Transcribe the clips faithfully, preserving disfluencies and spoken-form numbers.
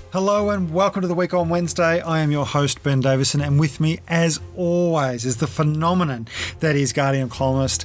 Hello and welcome to the Week on Wednesday. I am your host, Ben Davison, and with me, as always, is the phenomenon that is Guardian columnist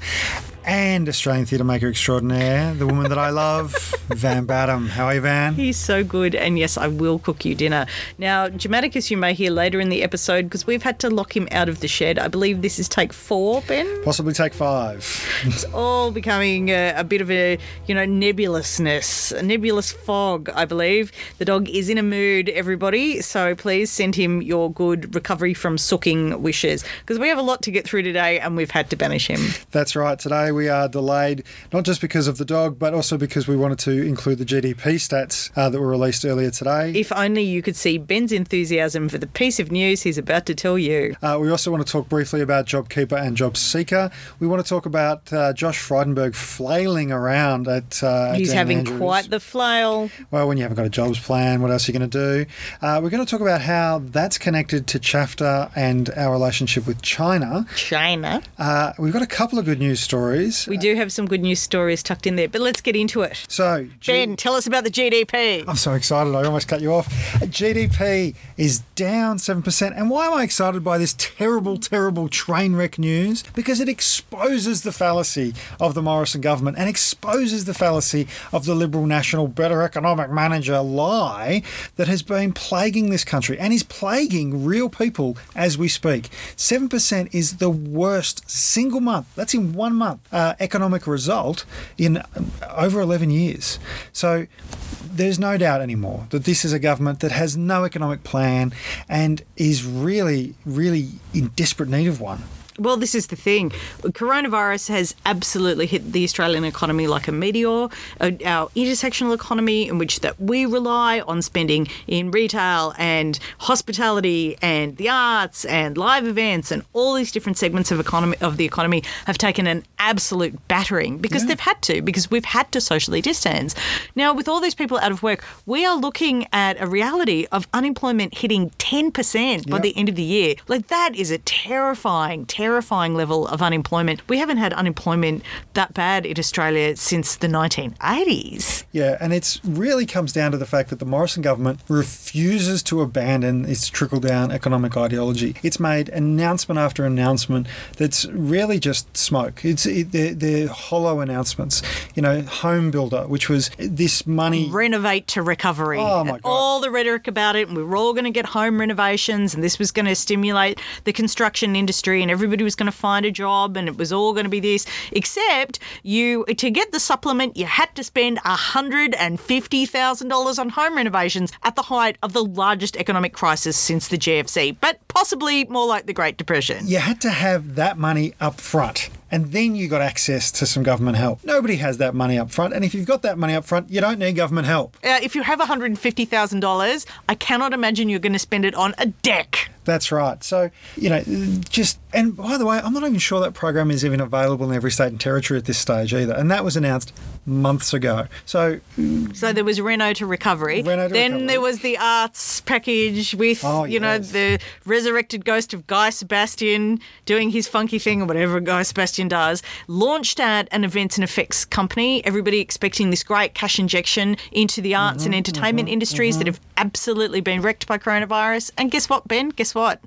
and Australian theatre maker extraordinaire, the woman that I love, Van Badham. How are you, Van? He's so good, and yes, I will cook you dinner. Now, Germanicus you may hear later in the episode because we've had to lock him out of the shed. I believe this is take four, Ben? Possibly take five. It's all becoming a, a bit of a, you know, nebulousness, a nebulous fog, I believe. The dog is in a mood, everybody, so please send him your good recovery from sooking wishes because we have a lot to get through today and we've had to banish him. That's right. Today we are delayed, not just because of the dog, but also because we wanted to include the G D P stats uh, that were released earlier today. If only you could see Ben's enthusiasm for the piece of news he's about to tell you. Uh, we also want to talk briefly about JobKeeper and JobSeeker. We want to talk about uh, Josh Frydenberg flailing around at uh, He's Dan having Andrews. quite the flail. Well, when you haven't got a jobs plan, what else are you going to do? Uh, we're going to talk about how that's connected to CHAFTA and our relationship with China. China. Uh, we've got a couple of good news stories. We do have some good news stories tucked in there, but let's get into it. So, G- Ben, tell us about the G D P. I'm so excited, I almost cut you off. G D P is down seven percent. And why am I excited by this terrible, terrible train wreck news? Because it exposes the fallacy of the Morrison government and exposes the fallacy of the Liberal National Better Economic Manager lie that has been plaguing this country and is plaguing real people as we speak. seven percent is the worst single month. That's in one month. Uh, economic result in over eleven years. So there's no doubt anymore that this is a government that has no economic plan and is really, really in desperate need of one. Well, this is the thing. Coronavirus has absolutely hit the Australian economy like a meteor. Our intersectional economy, in which that we rely on spending in retail and hospitality and the arts and live events and all these different segments of economy of the economy have taken an absolute battering because yeah. they've had to, because we've had to socially distance. Now, with all these people out of work, we are looking at a reality of unemployment hitting ten percent by yep. the end of the year. Like, that is a terrifying, terrifying terrifying level of unemployment. We haven't had unemployment that bad in Australia since the nineteen eighties. Yeah, and it really comes down to the fact that the Morrison government refuses to abandon its trickle-down economic ideology. It's made announcement after announcement that's really just smoke. It's it, they're, they're hollow announcements. You know, Home Builder, which was this money... Renovate to recovery. Oh, my God. All the rhetoric about it, and we were all going to get home renovations, and this was going to stimulate the construction industry, and everybody was going to find a job, and it was all going to be this, except you, to get the supplement, you had to spend one hundred fifty thousand dollars on home renovations at the height of the largest economic crisis since the G F C, but possibly more like the Great Depression. You had to have that money up front, and then you got access to some government help. Nobody has that money up front, and if you've got that money up front, you don't need government help. Uh, if you have one hundred fifty thousand dollars, I cannot imagine you're going to spend it on a deck. That's right. So, you know, just... And by the way, I'm not even sure that program is even available in every state and territory at this stage either. And that was announced months ago. So... So there was Reno to recovery. Reno to then recovery. There was the arts package with, oh, you yes. know, the resurrected ghost of Guy Sebastian doing his funky thing or whatever Guy Sebastian does. Launched at an events and effects company. Everybody expecting this great cash injection into the arts mm-hmm, and entertainment mm-hmm, industries mm-hmm. that have absolutely been wrecked by coronavirus. And guess what, Ben? Guess what?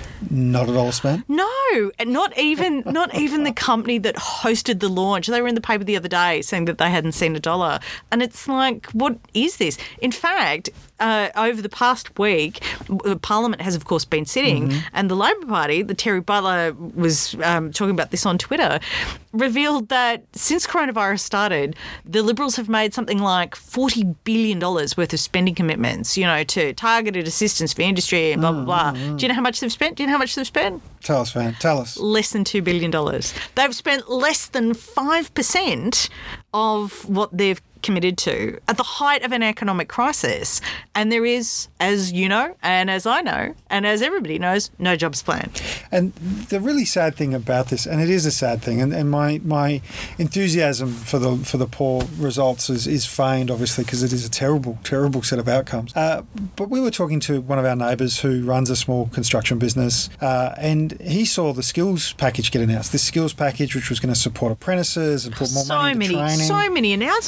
Not at all spent? No, not even not even the company that hosted the launch. They were in the paper the other day saying that they hadn't seen a dollar. And it's like, what is this? In fact, uh, over the past week, Parliament has, of course, been sitting, mm-hmm. and the Labor Party, the Terry Butler was um, talking about this on Twitter, revealed that since coronavirus started, the Liberals have made something like forty billion dollars worth of spending commitments, you know, to targeted assistance for industry and blah, blah, blah. Mm-hmm. Do you know how much they've spent? Do you know how much they've spent? Tell us, Van. Tell us. Less than two billion dollars. They've spent less than five percent of what they've committed to at the height of an economic crisis. And there is, as you know, and as I know, and as everybody knows, no jobs plan. And the really sad thing about this, and it is a sad thing, and, and my my enthusiasm for the for the poor results is, is feigned, obviously, because it is a terrible, terrible set of outcomes. Uh, but we were talking to one of our neighbours who runs a small construction business, uh, and he saw the skills package get announced. This skills package, which was going to support apprentices and put more so money into many, training. So many announcements, Ben.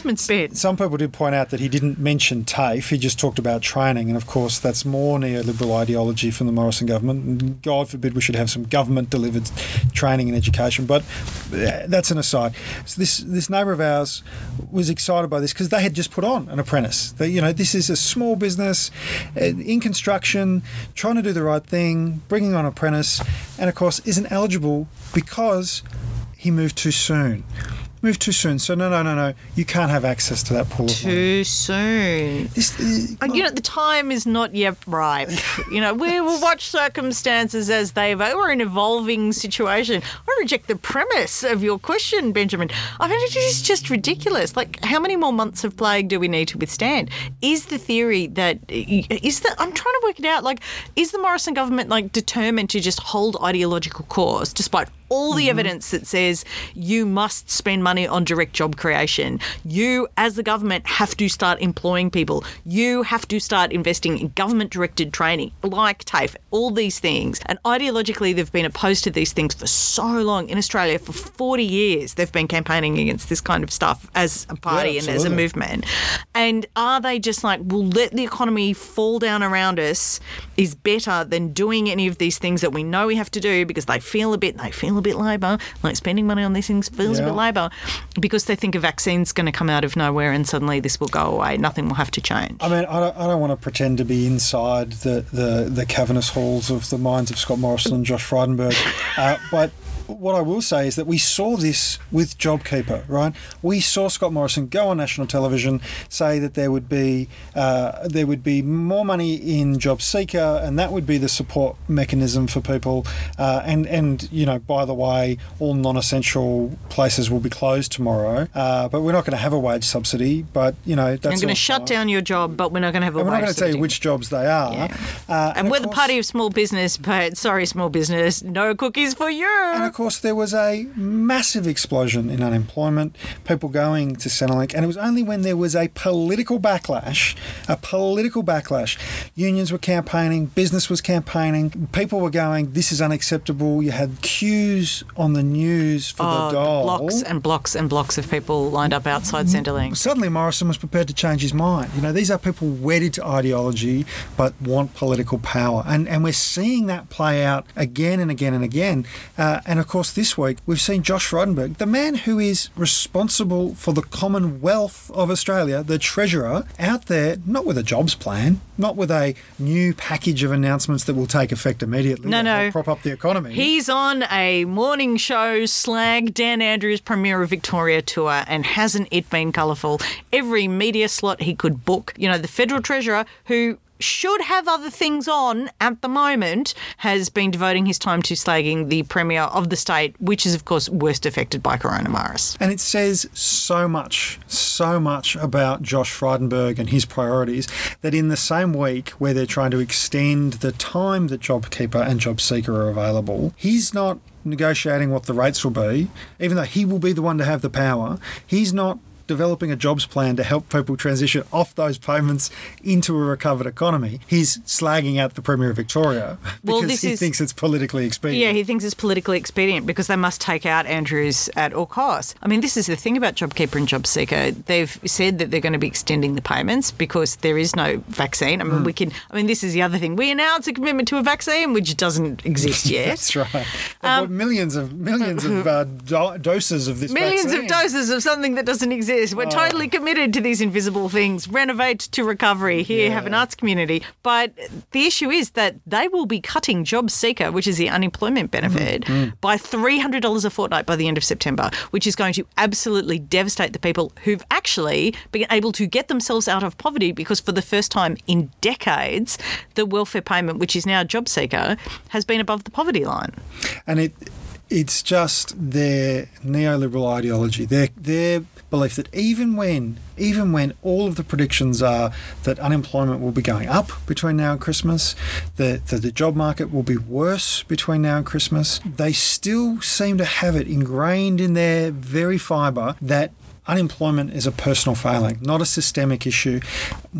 did. Some people did point out that he didn't mention TAFE. He just talked about training. And, of course, that's more neoliberal ideology from the Morrison government. And God forbid we should have some government-delivered training and education. But that's an aside. So this, this neighbour of ours was excited by this because they had just put on an apprentice. They, you know, this is a small business in construction, trying to do the right thing, bringing on an apprentice, and, of course, isn't eligible because he moved too soon. Moved too soon. So, no, no, no, no. You can't have access to that pool of money. Too soon. This, uh, And, you know, the time is not yet ripe. You know, we will watch circumstances as they evolve. We're in an evolving situation. I reject the premise of your question, Benjamin. I mean, it is just ridiculous. Like, how many more months of plague do we need to withstand? Is the theory that, is that, I'm trying to work it out, like, is the Morrison government, like, determined to just hold ideological course despite all the mm-hmm. evidence that says you must spend money on direct job creation. You, as the government, have to start employing people. You have to start investing in government-directed training, like TAFE, all these things. And ideologically, they've been opposed to these things for so long. In Australia, for forty years, they've been campaigning against this kind of stuff as a party yeah, and as a movement. And are they just like, we'll let the economy fall down around us is better than doing any of these things that we know we have to do because they feel a bit, they feel a bit Labor, like spending money on these things feels yeah. a bit Labor, because they think a vaccine's going to come out of nowhere and suddenly this will go away. Nothing will have to change. I mean, I don't, I don't want to pretend to be inside the, the, the cavernous halls of the minds of Scott Morrison and Josh Frydenberg, uh, but what I will say is that we saw this with JobKeeper, right? We saw Scott Morrison go on national television, say that there would be uh, there would be more money in JobSeeker, and that would be the support mechanism for people. Uh, and and you know, by the way, all non-essential places will be closed tomorrow. Uh, but we're not going to have a wage subsidy. But you know, that's we're going to shut down your job, but we're not going to have a and wage we're not going to tell you which jobs they are. Yeah. Uh, and, and we're course, the party of small business, but sorry, small business, no cookies for you. And of course, there was a massive explosion in unemployment, people going to Centrelink, and it was only when there was a political backlash, a political backlash. Unions were campaigning, business was campaigning, people were going, this is unacceptable. You had queues on the news for oh, the dole. Blocks and blocks and blocks of people lined up outside Centrelink. Suddenly Morrison was prepared to change his mind. You know, these are people wedded to ideology but want political power. And, and we're seeing that play out again and again and again. Uh, and of course, this week, we've seen Josh Frydenberg, the man who is responsible for the Commonwealth of Australia, the Treasurer, out there, not with a jobs plan, not with a new package of announcements that will take effect immediately. No, no. Prop up the economy. He's on a morning show, slag Dan Andrews Premier of Victoria tour, and hasn't it been colourful? Every media slot he could book. You know, the Federal Treasurer, who should have other things on at the moment, has been devoting his time to slagging the Premier of the state, which is, of course, worst affected by coronavirus. And it says so much, so much about Josh Frydenberg and his priorities that in the same week where they're trying to extend the time that JobKeeper and JobSeeker are available, he's not negotiating what the rates will be, even though he will be the one to have the power. He's not developing a jobs plan to help people transition off those payments into a recovered economy. He's slagging out the Premier of Victoria because well, this he is, thinks it's politically expedient. Yeah, he thinks it's politically expedient because they must take out Andrews at all costs. I mean, this is the thing about JobKeeper and JobSeeker. They've said that they're going to be extending the payments because there is no vaccine. I mean, mm. we can. I mean, this is the other thing. We announced a commitment to a vaccine which doesn't exist yet. That's right. Um, millions of millions of uh, do- doses of this millions vaccine. Millions of doses of something that doesn't exist. We're oh. totally committed to these invisible things. Renovate to recovery. Here, yeah. have an arts community. But the issue is that they will be cutting JobSeeker, which is the unemployment benefit, mm-hmm. by three hundred dollars a fortnight by the end of September, which is going to absolutely devastate the people who've actually been able to get themselves out of poverty because for the first time in decades, the welfare payment, which is now JobSeeker, has been above the poverty line. And it it's just their neoliberal ideology, their their belief that even when even when all of the predictions are that unemployment will be going up between now and Christmas, that the, the job market will be worse between now and Christmas, they still seem to have it ingrained in their very fibre that unemployment is a personal failing, not a systemic issue, when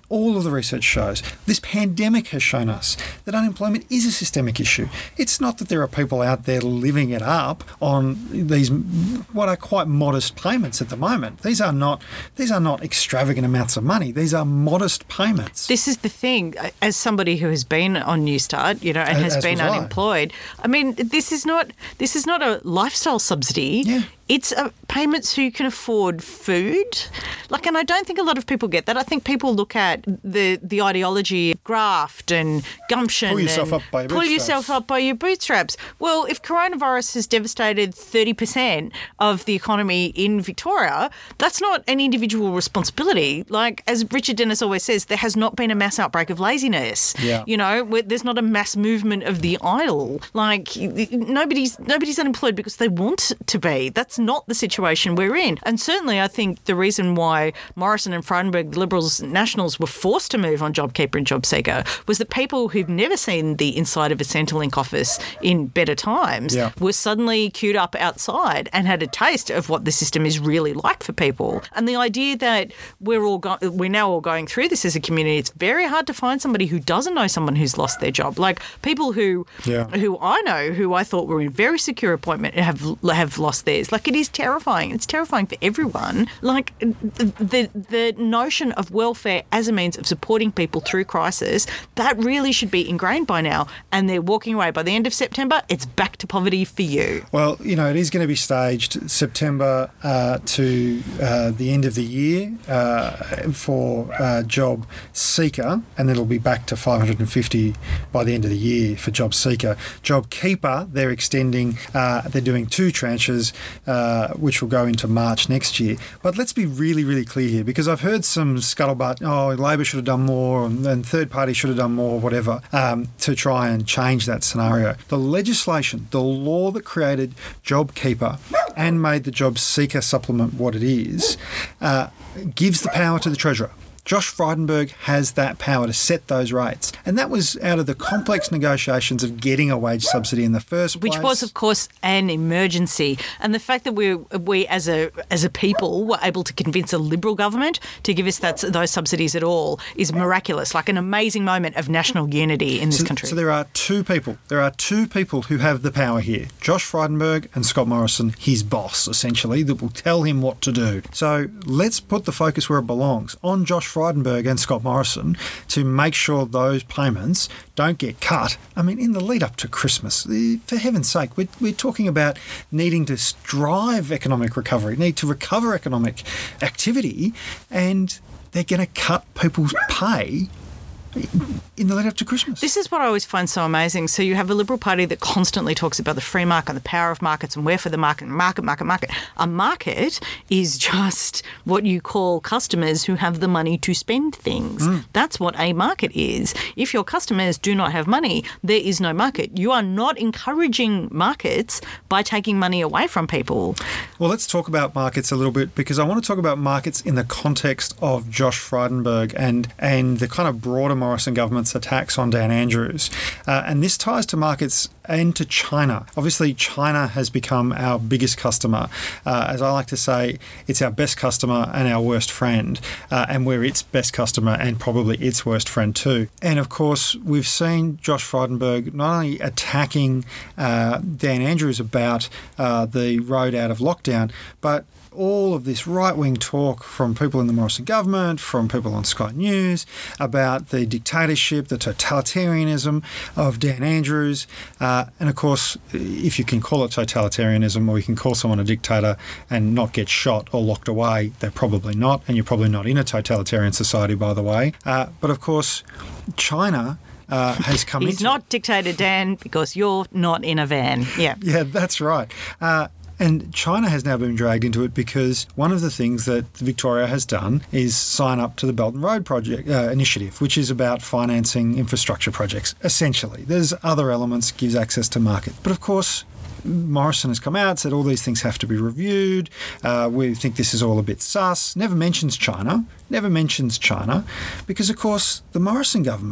all of the research shows, this pandemic has shown us that unemployment is a systemic issue. It's not that there are people out there living it up on these what are quite modest payments at the moment. These are not these are not extravagant amounts of money. These are modest payments. This is the thing. As somebody who has been on Newstart, you know, and has As been was I. unemployed, I mean, this is not this is not a lifestyle subsidy. Yeah. It's a payments so you can afford food. Like, and I don't think a lot of people get that. I think people look at the the ideology of graft and gumption. Pull yourself and up by your pull bootstraps. yourself up by your bootstraps. Well, if coronavirus has devastated thirty percent of the economy in Victoria, that's not an individual responsibility. Like, as Richard Dennis always says, there has not been a mass outbreak of laziness. Yeah. You know, where there's not a mass movement of the idle. Like, nobody's nobody's unemployed because they want to be. That's not the situation we're in. And certainly I think the reason why Morrison and Frydenberg, the Liberals, Nationals, were forced to move on JobKeeper and JobSeeker was that people who've never seen the inside of a Centrelink office in better times Yeah. were suddenly queued up outside and had a taste of what the system is really like for people. And the idea that we're all go- we're now all going through this as a community, it's very hard to find somebody who doesn't know someone who's lost their job. Like people who Yeah. who I know, who I thought were in very secure employment, have have lost theirs. Like, it is terrifying. It's terrifying for everyone. Like, the the notion of welfare as a means of supporting people through crisis, that really should be ingrained by now. And they're walking away. By the end of September, it's back to poverty for you. Well, you know, it is going to be staged September uh, to uh, the end of the year uh, for uh, Job Seeker, and then it'll be back to five hundred fifty by the end of the year for Job Seeker. Job Keeper, they're extending, uh, they're doing two tranches, uh, which will go into March next year. But let's be really, really clear here, because I've heard some scuttlebutt, oh, Labor should have done more, and, and third party should have done more, whatever, um, to try and change that scenario. The legislation, the law that created JobKeeper and made the Job Seeker supplement what it is, uh, gives the power to the Treasurer. Josh Frydenberg has that power to set those rates. And that was out of the complex negotiations of getting a wage subsidy in the first place. Which was, of course, an emergency. And the fact that we, we as a as a people, were able to convince a Liberal government to give us that, those subsidies at all is miraculous, like an amazing moment of national unity in this so, country. So there are two people. There are two people who have the power here. Josh Frydenberg and Scott Morrison, his boss, essentially, that will tell him what to do. So let's put the focus where it belongs, on Josh Frydenberg and Scott Morrison, to make sure those payments don't get cut. I mean, in the lead up to Christmas, for heaven's sake, we're, we're talking about needing to drive economic recovery, need to recover economic activity, and they're going to cut people's pay in the lead up to Christmas. This is what I always find so amazing. So you have a Liberal Party that constantly talks about the free market and the power of markets and we're for the market, market, market, market. A market is just what you call customers who have the money to spend things. Mm. That's what a market is. If your customers do not have money, there is no market. You are not encouraging markets by taking money away from people. Well, let's talk about markets a little bit, because I want to talk about markets in the context of Josh Frydenberg and, and the kind of broader Morrison government's attacks on Dan Andrews. Uh, and this ties to markets and to China. Obviously, China has become our biggest customer. Uh, as I like to say, it's our best customer and our worst friend. Uh, and we're its best customer and probably its worst friend too. And of course, we've seen Josh Frydenberg not only attacking uh, Dan Andrews about uh, the road out of lockdown, but all of this right-wing talk from people in the Morrison government, from people on Sky News, about the dictatorship, the totalitarianism of Dan Andrews. Uh, and of course, if you can call it totalitarianism, or you can call someone a dictator and not get shot or locked away, they're probably not. And you're probably not in a totalitarian society, by the way. Uh, but of course, China Uh, has come He's into not dictator, Dan, because you're not in a van. Yeah. Yeah, that's right. Uh, And China has now been dragged into it because one of the things that Victoria has done is sign up to the Belt and Road Project uh, initiative, which is about financing infrastructure projects, essentially. There's other elements, gives access to market. But of course, Morrison has come out, said all these things have to be reviewed. Uh, we think this is all a bit sus. Never mentions China. Never mentions China. Because, of course, the Morrison government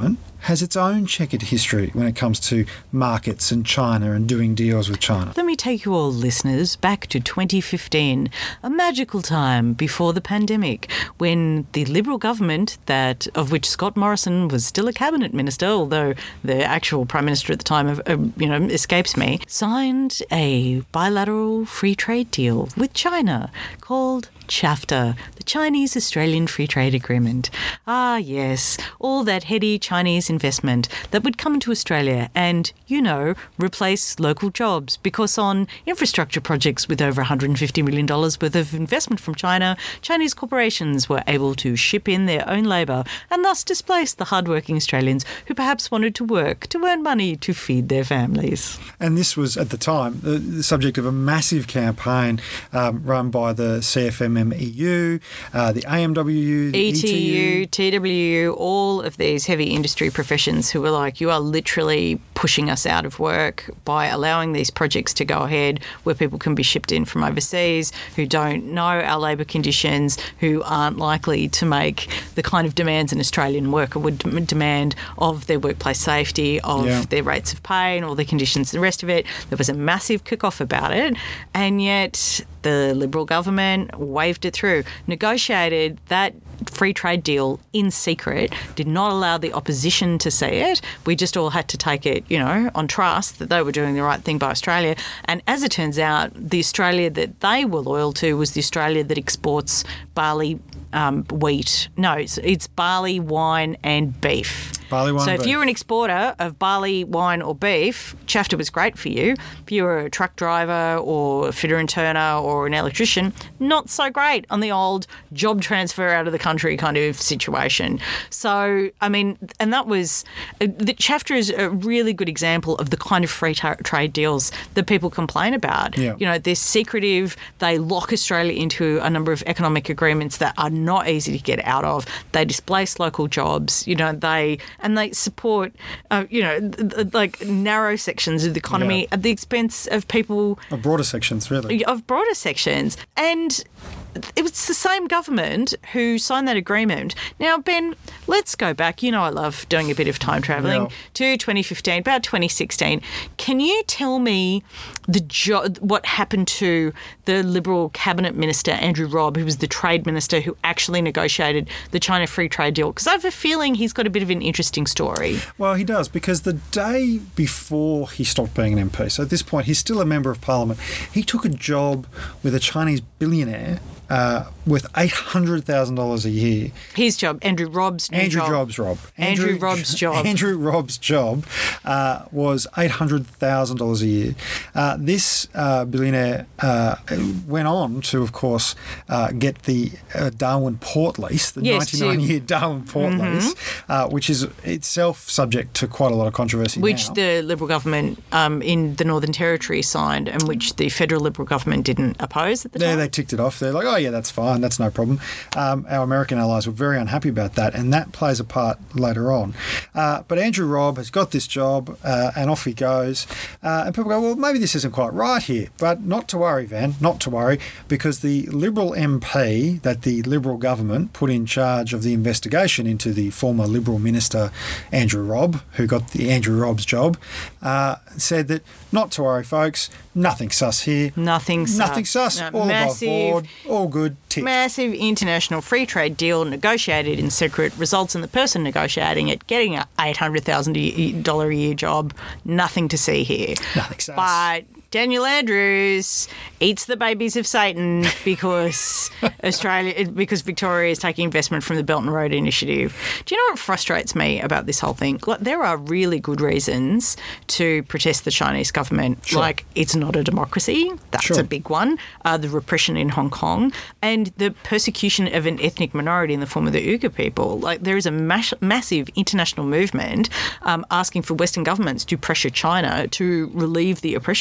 has its own checkered history when it comes to markets and China and doing deals with China. Let me take you all, listeners, back to twenty fifteen, a magical time before the pandemic, when the Liberal government, that of which Scott Morrison was still a cabinet minister, although the actual prime minister at the time of, uh, you know escapes me, signed a bilateral free trade deal with China called CHAFTA, the Chinese-Australian Free Trade Agreement. Ah, yes, all that heady Chinese investment that would come into Australia and, you know, replace local jobs, because on infrastructure projects with over one hundred fifty million dollars worth of investment from China, Chinese corporations were able to ship in their own labour and thus displace the hardworking Australians who perhaps wanted to work to earn money to feed their families. And this was, at the time, the, the subject of a massive campaign um, run by the C F M M E U, uh, the A M W U, the E T U, E T U, T W U, all of these heavy industry professions who were like, you are literally pushing us out of work by allowing these projects to go ahead where people can be shipped in from overseas, who don't know our labour conditions, who aren't likely to make the kind of demands an Australian worker would d- demand of their workplace safety, of Yeah. their rates of pay and all the conditions and the rest of it. There was a massive kick-off about it, and yet the Liberal government waved it through, negotiated that free trade deal in secret, did not allow the opposition to see it. We just all had to take it, you know, on trust that they were doing the right thing by Australia. And as it turns out, the Australia that they were loyal to was the Australia that exports barley, um, wheat. No, it's, it's barley, wine and beef. Barley, wine, so if beef. you're an exporter of barley, wine or beef, CHAFTA was great for you. If you were a truck driver or a fitter and turner or an electrician, not so great on the old job transfer out of the country kind of situation. So, I mean, and that was, the CHAFTA is a really good example of the kind of free tra- trade deals that people complain about. Yeah. You know, they're secretive, they lock Australia into a number of economic agreements that are not easy to get out of. They displace local jobs, you know, they... and they support, uh, you know, th- th- like narrow sections of the economy Yeah. at the expense of people... Of broader sections, really. Of broader sections. And it was the same government who signed that agreement. Now, Ben, let's go back. You know I love doing a bit of time travelling Yeah. to twenty fifteen, about twenty sixteen. Can you tell me the jo- what happened to the Liberal cabinet minister, Andrew Robb, who was the trade minister who actually negotiated the China free trade deal? Because I have a feeling he's got a bit of an interesting story. Well, he does, because the day before he stopped being an M P, so at this point he's still a member of parliament, he took a job with a Chinese billionaire uh, with eight hundred thousand dollars a year. His job, Andrew Robb's new Andrew job. Robb's job. Andrew Robb's job. Andrew Robb's job uh, was eight hundred thousand dollars a year. Uh, this uh, billionaire uh, went on to, of course, uh, get the uh, Darwin port lease, the Yes, to- ninety-nine-year Darwin port Mm-hmm. lease, uh, which is itself subject to quite a lot of controversy Which now. the Liberal government um, in the Northern Territory signed, and which the federal Liberal government didn't oppose at the Yeah, time. they ticked it off. They're like, oh, yeah, that's fine. That's no problem. Um, our American allies were very unhappy about that, and that plays a part later on. Uh, but Andrew Robb has got this job, uh, and off he goes. Uh, and people go, well, maybe this isn't quite right here. But not to worry, Van, not to worry, because the Liberal M P that the Liberal government put in charge of the investigation into the former Liberal minister, Andrew Robb, who got the Andrew Robb's job, uh, said that not to worry, folks, nothing sus here. Nothing sus. Nothing sus. No, all massive, above board. All good. Tick. Massive international free trade deal negotiated in secret results in the person negotiating it getting a eight hundred thousand dollars a year job. Nothing to see here. Nothing sus. But Daniel Andrews eats the babies of Satan because Australia, because Victoria is taking investment from the Belt and Road Initiative. Do you know what frustrates me about this whole thing? Like, there are really good reasons to protest the Chinese government. Sure. Like, it's not a democracy. That's Sure. a big one. Uh, the repression in Hong Kong and the persecution of an ethnic minority in the form of the Uyghur people. Like, there is a mas- massive international movement um, asking for Western governments to pressure China to relieve the oppression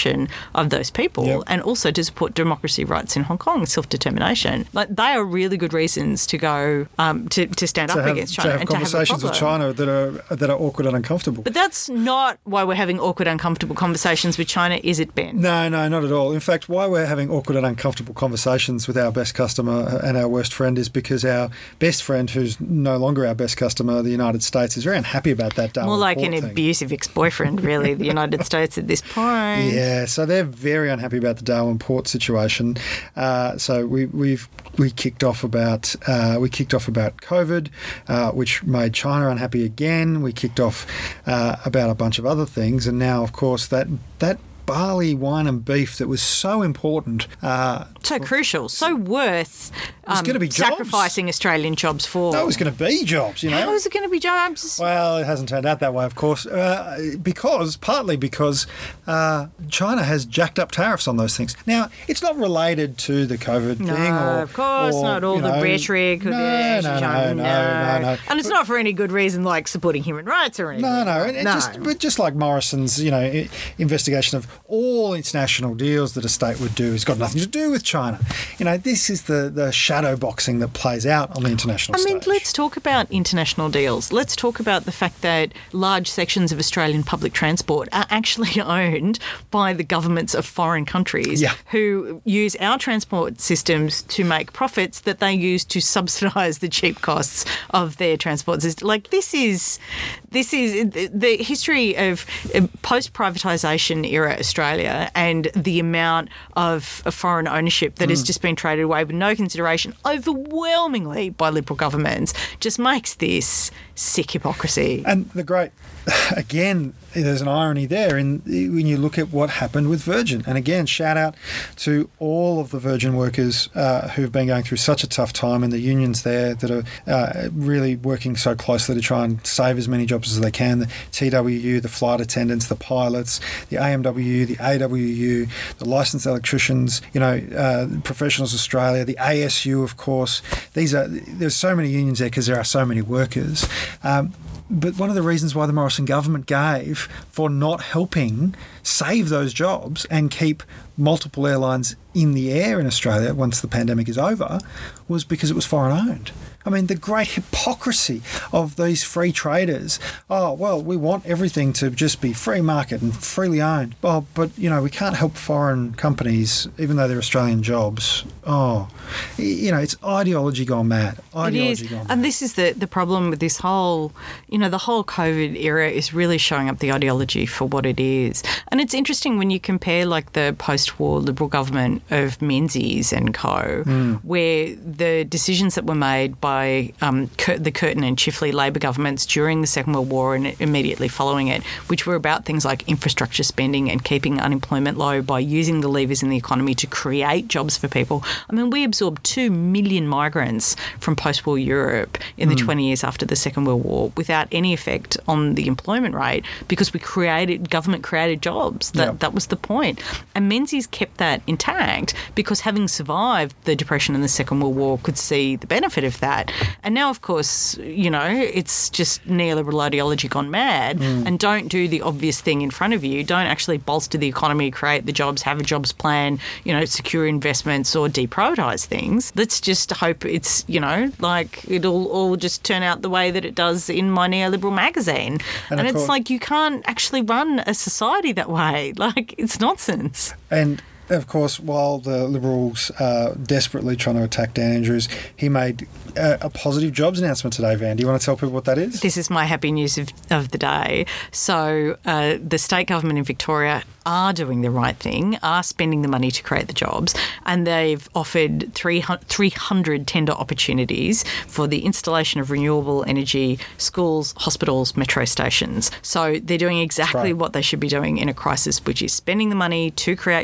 of those people, Yep. and also to support democracy rights in Hong Kong, self-determination. Like, they are really good reasons to go um, to, to stand To up have, against to China have and to have a conversations with problem. China that are that are awkward and uncomfortable. But that's not why we're having awkward, uncomfortable conversations with China, is it, Ben? No, no, not at all. In fact, why we're having awkward and uncomfortable conversations with our best customer and our worst friend is because our best friend, who's no longer our best customer, the United States, is very unhappy about that Darwin More like Port an thing. abusive ex-boyfriend, really, the United States at this point. Yeah, so they're very unhappy about the Darwin Port situation. Uh, so we, we've we kicked off about uh, we kicked off about COVID, uh, which made China unhappy again. We kicked off uh, about a bunch of other things, and now, of course, that that. barley, wine and beef that was so important. Uh, So crucial, so worth was um, gonna be jobs. sacrificing Australian jobs for. that was going to be jobs, you know. How is it going to be jobs? Well, it hasn't turned out that way, of course, uh, because partly because uh, China has jacked up tariffs on those things. Now, it's not related to the COVID No, thing, or of course or, not all you the know, rhetoric. No, of no, the- no, no, no, no. And it's But- not for any good reason, like supporting human rights or anything. No, no, and, and No. just but just like Morrison's, you know, i- investigation of all international deals that a state would do has got nothing to do with China. You know, this is the the shadow boxing that plays out on the international I mean, stage. let's talk about international deals. Let's talk about the fact that large sections of Australian public transport are actually owned by the governments of foreign countries Yeah. who use our transport systems to make profits that they use to subsidise the cheap costs of their transport system. Like, this is this is the history of post-privatisation era Australia and the amount of foreign ownership that Mm. has just been traded away with no consideration, overwhelmingly by Liberal governments, just makes this sick hypocrisy. And the great, again, there's an irony there in when you look at what happened with Virgin. And again, shout out to all of the Virgin workers uh, who've been going through such a tough time, and the unions there that are uh, really working so closely to try and save as many jobs as they can. The T W U, the flight attendants, the pilots, the A M W, the A W U, the licensed electricians, you know, uh, Professionals Australia, the A S U, of course. These are there's so many unions there because there are so many workers. Um, But one of the reasons why the Morrison government gave for not helping save those jobs and keep multiple airlines in the air in Australia once the pandemic is over was because it was foreign owned. I mean, the great hypocrisy of these free traders. Oh, well, we want everything to just be free market and freely owned. Well, but, you know, we can't help foreign companies, even though they're Australian jobs. Oh, you know, it's ideology gone mad. Ideology It is, gone mad. and this is the, the problem with this whole, you know, the whole COVID era is really showing up the ideology for what it is. And it's interesting when you compare, like, the post-war Liberal government of Menzies and co, Mm. where the decisions that were made by um, Cur- the Curtin and Chifley Labor governments during the Second World War and immediately following it, which were about things like infrastructure spending and keeping unemployment low by using the levers in the economy to create jobs for people. I mean, we absorbed two million migrants from post-war Europe in the twenty years after the Second World War without any effect on the employment rate because we created, government created jobs. That, Yep. that was the point. And Menzies kept that intact because having survived the Depression and the Second World War could see the benefit of that. And now, of course, you know, it's just neoliberal ideology gone mad and don't do the obvious thing in front of you. Don't actually bolster the economy, create the jobs, have a jobs plan, you know, secure investments or deprivatise things. Let's just hope it's, you know, like it'll all just turn out the way that it does in my neoliberal magazine. And And, of it's course- like you can't actually run a society that way. Like, it's nonsense. And of course, while the Liberals are desperately trying to attack Dan Andrews, he made a, a positive jobs announcement today, Van. Do you want to tell people what that is? This is my happy news of, of the day. So uh, the state government in Victoria are doing the right thing, are spending the money to create the jobs, and they've offered three hundred tender opportunities for the installation of renewable energy, schools, hospitals, metro stations. So they're doing exactly right. what they should be doing in a crisis, which is spending the money to create jobs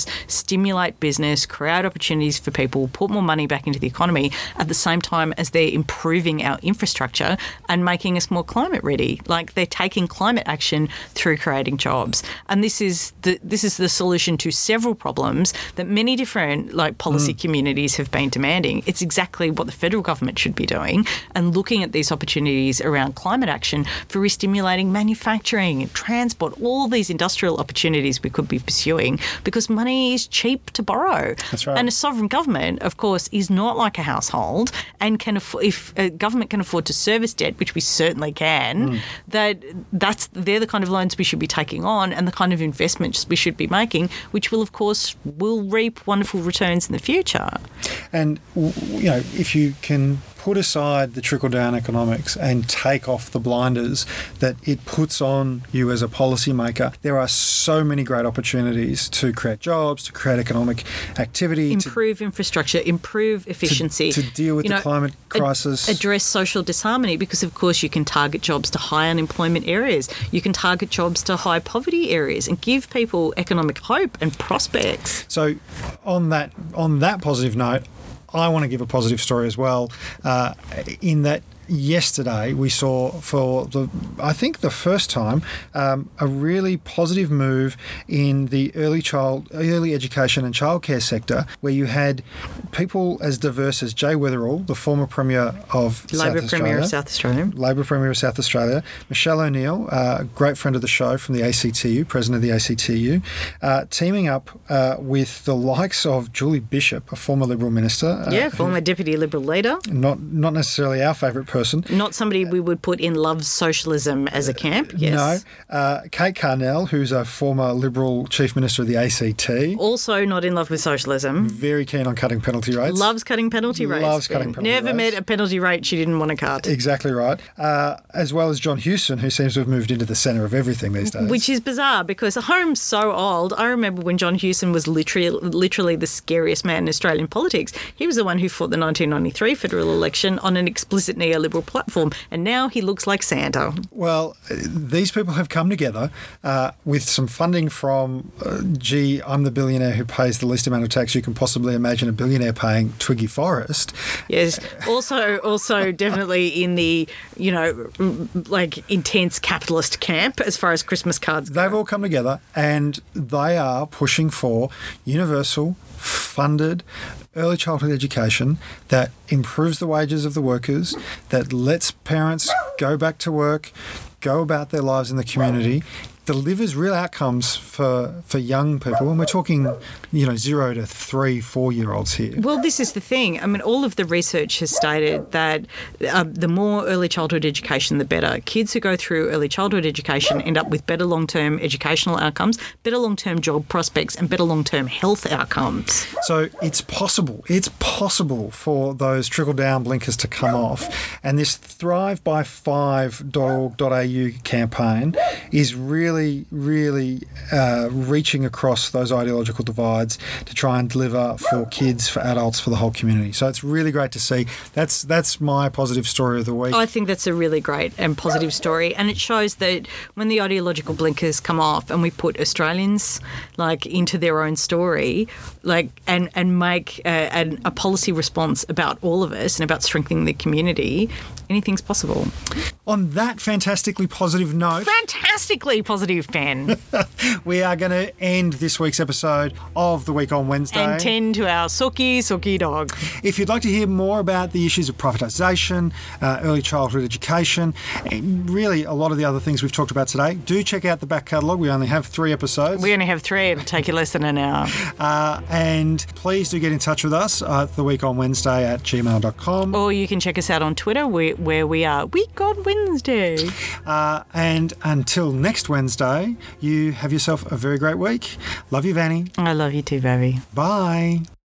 jobs, stimulate business, create opportunities for people, put more money back into the economy at the same time as they're improving our infrastructure and making us more climate ready. Like they're taking climate action through creating jobs. And this is the this is the solution to several problems that many different like policy mm. communities have been demanding. It's exactly what the federal government should be doing and looking at these opportunities around climate action for re-stimulating manufacturing, transport, all these industrial opportunities we could be pursuing because money is cheap to borrow. That's right. And a sovereign government, of course, is not like a household and can aff- if a government can afford to service debt, which we certainly can, mm. that that's they're the kind of loans we should be taking on and the kind of investments we should be making, which will, of course, will reap wonderful returns in the future. And, you know, if you can put aside the trickle-down economics and take off the blinders that it puts on you as a policymaker, there are so many great opportunities to create jobs, to create economic activity. Improve to, infrastructure, improve efficiency. To, to deal with you the know, climate crisis. Ad- address social disharmony because, of course, you can target jobs to high unemployment areas. You can target jobs to high poverty areas and give people economic hope and prospects. So on that on that positive note, I want to give a positive story as well, uh, in that yesterday we saw for the I think the first time um, a really positive move in the early child early education and childcare sector, where you had people as diverse as Jay Weatherill, the former Premier of Labor South Premier Australia, of South Australia, Labor Premier of South Australia, Michelle O'Neill, a uh, great friend of the show from the A C T U, President of the A C T U, uh, teaming up uh, with the likes of Julie Bishop, a former Liberal minister. Yeah, uh, former Deputy Liberal leader. Not not necessarily our favourite person. Not somebody we would put in Love Socialism as a camp, yes. No. Uh, Kate Carnell, who's a former Liberal Chief Minister of the A C T. Also not in love with socialism. Very keen on cutting penalty rates. Loves cutting penalty rates. Loves cutting penalty Never rates. met a penalty rate she didn't want to cut. Exactly right. Uh, as well as John Hewson, who seems to have moved into the centre of everything these days. Which is bizarre because Home's so old. I remember when John Hewson was literally, literally the scariest man in Australian politics. He was the one who fought the nineteen ninety-three federal election on an explicit neoliberal platform, and now he looks like Santa. Well, these people have come together uh, with some funding from, uh, gee, I'm the billionaire who pays the least amount of tax you can possibly imagine a billionaire paying, Twiggy Forrest. Yes. Also, also definitely in the, you know, like intense capitalist camp as far as Christmas cards go. They've all come together and they are pushing for universal, funded early childhood education that improves the wages of the workers, that lets parents go back to work, go about their lives in the community, delivers real outcomes for for young people, and we're talking, you know, zero to three, four-year-olds here. Well, this is the thing. I mean, all of the research has stated that uh, the more early childhood education, the better. Kids who go through early childhood education end up with better long-term educational outcomes, better long-term job prospects, and better long-term health outcomes. So it's possible. It's possible for those trickle-down blinkers to come off, and this thrive by five dot org dot a u campaign is really Really, really uh, reaching across those ideological divides to try and deliver for kids, for adults, for the whole community. So it's really great to see. That's that's my positive story of the week. I think that's a really great and positive story, and it shows that when the ideological blinkers come off and we put Australians like into their own story, like and and make a, an, a policy response about all of us and about strengthening the community, anything's possible. On that fantastically positive note, fantastically positive. Ben. We are going to end this week's episode of The Week on Wednesday. And tend to our sooky, sooky dog. If you'd like to hear more about the issues of privatisation, uh, early childhood education, and really a lot of the other things we've talked about today, do check out the back catalogue. We only have three episodes. We only have three. It'll take you less than an hour. Uh, and please do get in touch with us at The Week on Wednesday at gmail dot com. Or you can check us out on Twitter where, where we are Week on Wednesday. Uh, and until next Wednesday, you have yourself a very great week. Love you, Vanny. I love you too, baby. Bye.